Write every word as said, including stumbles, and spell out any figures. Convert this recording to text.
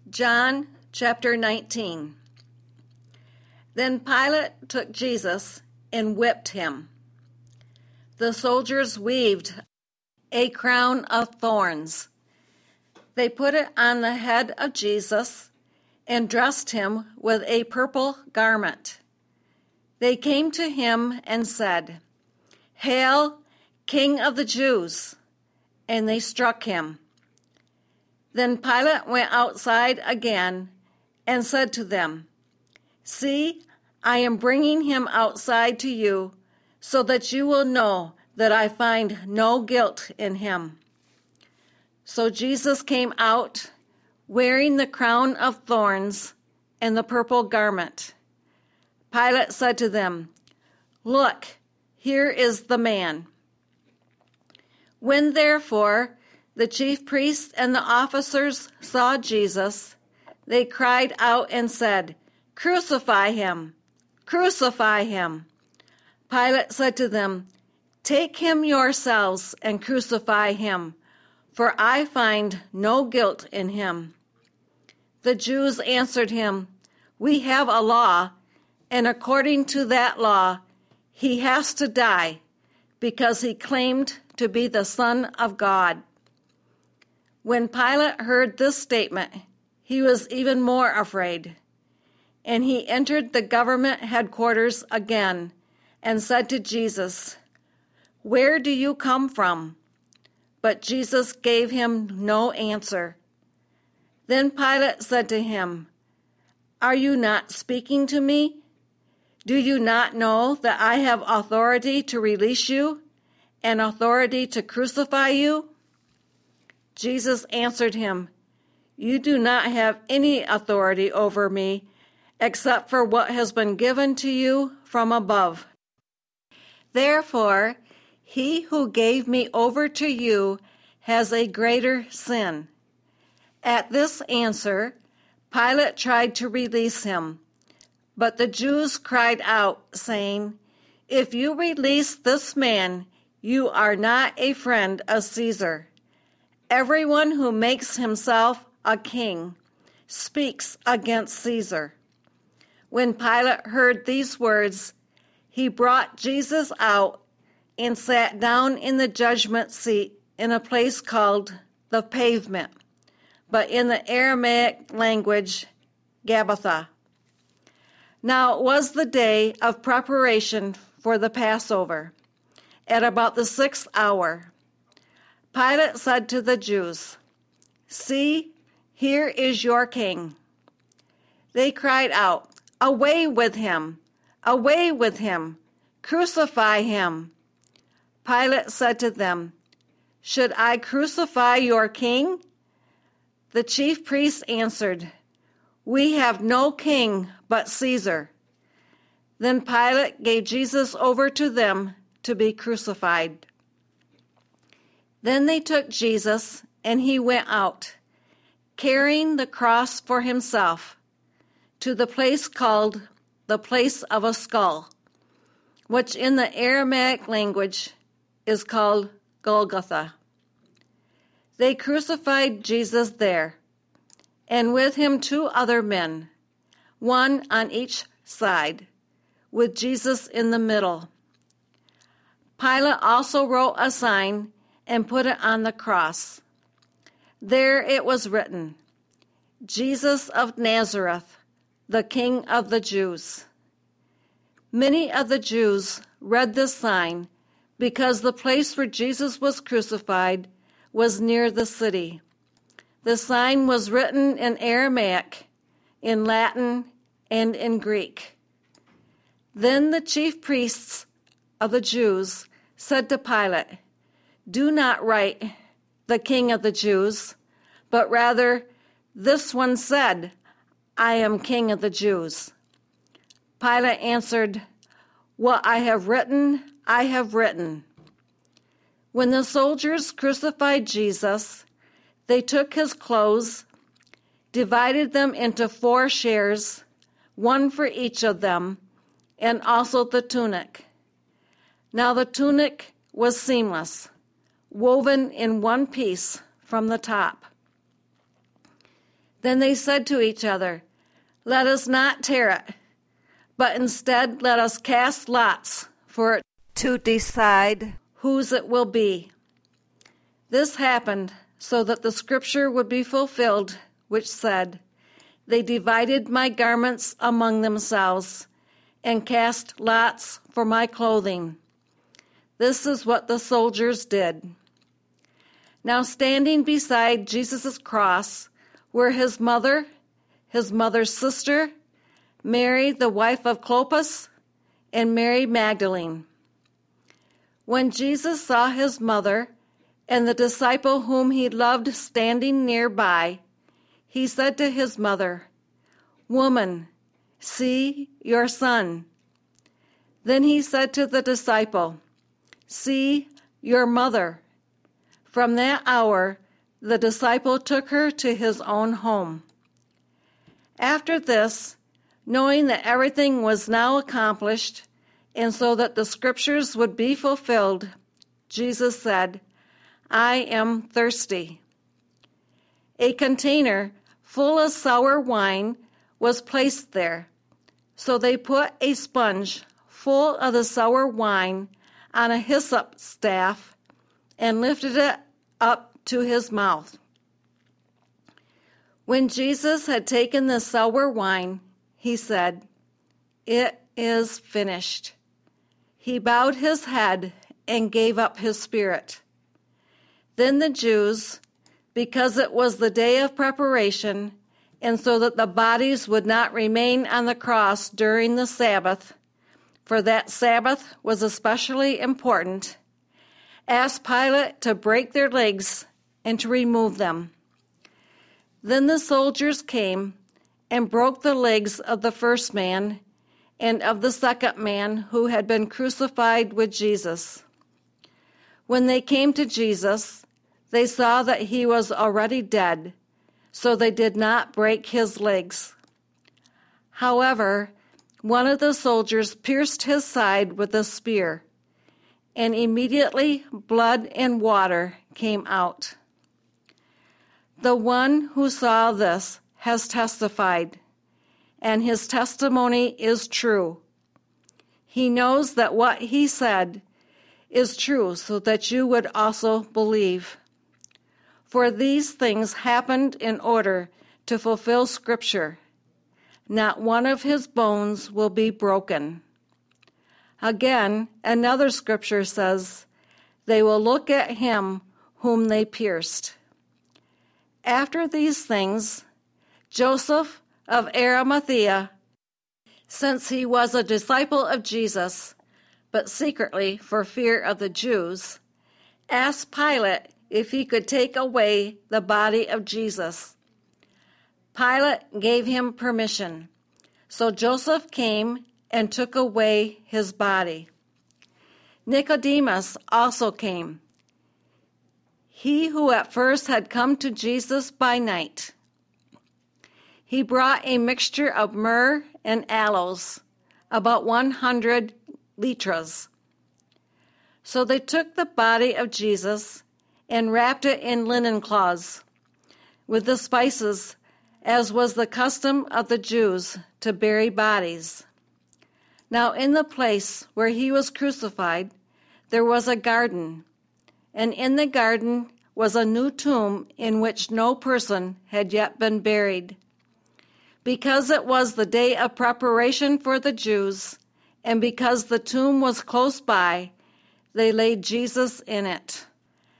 John chapter nineteen. Then Pilate took Jesus and whipped him. The soldiers weaved a crown of thorns. They put it on the head of Jesus and dressed him with a purple garment. They came to him and said, "Hail, King of the Jews!" And they struck him. Then Pilate went outside again and said to them, "See, I am bringing him outside to you so that you will know that I find no guilt in him." So Jesus came out wearing the crown of thorns and the purple garment. Pilate said to them, "Look, here is the man." When therefore the chief priests and the officers saw Jesus, they cried out and said, "Crucify him! Crucify him!" Pilate said to them, "Take him yourselves and crucify him, for I find no guilt in him." The Jews answered him, "We have a law, and according to that law, he has to die, because he claimed to be the Son of God." When Pilate heard this statement, he was even more afraid, and he entered the government headquarters again and said to Jesus, "Where do you come from?" But Jesus gave him no answer. Then Pilate said to him, "Are you not speaking to me? Do you not know that I have authority to release you and authority to crucify you?" Jesus answered him, "You do not have any authority over me except for what has been given to you from above. Therefore, he who gave me over to you has a greater sin." At this answer, Pilate tried to release him, but the Jews cried out, saying, "If you release this man, you are not a friend of Caesar. Everyone who makes himself a king speaks against Caesar." When Pilate heard these words, he brought Jesus out and sat down in the judgment seat in a place called the Pavement, but in the Aramaic language, Gabbatha. Now it was the day of preparation for the Passover, at about the sixth hour. Pilate said to the Jews, "See, here is your king." They cried out, "Away with him! Away with him! Crucify him!" Pilate said to them, "Should I crucify your king?" The chief priests answered, "We have no king but Caesar." Then Pilate gave Jesus over to them to be crucified. Then they took Jesus, and he went out, carrying the cross for himself, to the place called the Place of a Skull, which in the Aramaic language is called Golgotha. They crucified Jesus there, and with him two other men, one on each side, with Jesus in the middle. Pilate also wrote a sign and put it on the cross. There it was written, "Jesus of Nazareth, the King of the Jews." Many of the Jews read this sign because the place where Jesus was crucified was near the city. The sign was written in Aramaic, in Latin, and in Greek. Then the chief priests of the Jews said to Pilate, "Do not write, 'The King of the Jews,' but rather, 'This one said, I am King of the Jews.'" Pilate answered, "What I have written, I have written." When the soldiers crucified Jesus, they took his clothes, divided them into four shares, one for each of them, and also the tunic. Now the tunic was seamless, woven in one piece from the top. Then they said to each other, "Let us not tear it, but instead let us cast lots for it to decide whose it will be." This happened so that the scripture would be fulfilled, which said, "They divided my garments among themselves and cast lots for my clothing." This is what the soldiers did. Now standing beside Jesus' cross were his mother, his mother's sister, Mary, the wife of Clopas, and Mary Magdalene. When Jesus saw his mother and the disciple whom he loved standing nearby, he said to his mother, "Woman, see your son." Then he said to the disciple, "See your mother." From that hour, the disciple took her to his own home. After this, knowing that everything was now accomplished, and so that the scriptures would be fulfilled, Jesus said, "I am thirsty." A container full of sour wine was placed there, so they put a sponge full of the sour wine on a hyssop staff and lifted it up to his mouth. When Jesus had taken the sour wine, he said, "It is finished." He bowed his head and gave up his spirit. Then the Jews, because it was the day of preparation, and so that the bodies would not remain on the cross during the Sabbath, for that Sabbath was especially important, asked Pilate to break their legs and to remove them. Then the soldiers came and broke the legs of the first man and of the second man who had been crucified with Jesus. When they came to Jesus, they saw that he was already dead, so they did not break his legs. However, one of the soldiers pierced his side with a spear, and immediately blood and water came out. The one who saw this has testified, and his testimony is true. He knows that what he said is true, so that you would also believe. For these things happened in order to fulfill Scripture. Not one of his bones will be broken. Again, another scripture says, "They will look at him whom they pierced." After these things, Joseph of Arimathea, since he was a disciple of Jesus, but secretly for fear of the Jews, asked Pilate if he could take away the body of Jesus. Pilate gave him permission, so Joseph came and took away his body. Nicodemus also came, he who at first had come to Jesus by night. He brought a mixture of myrrh and aloes, about one hundred litras. So they took the body of Jesus and wrapped it in linen cloths with the spices, as was the custom of the Jews to bury bodies. Now in the place where he was crucified, there was a garden, and in the garden was a new tomb in which no person had yet been buried. Because it was the day of preparation for the Jews, and because the tomb was close by, they laid Jesus in it.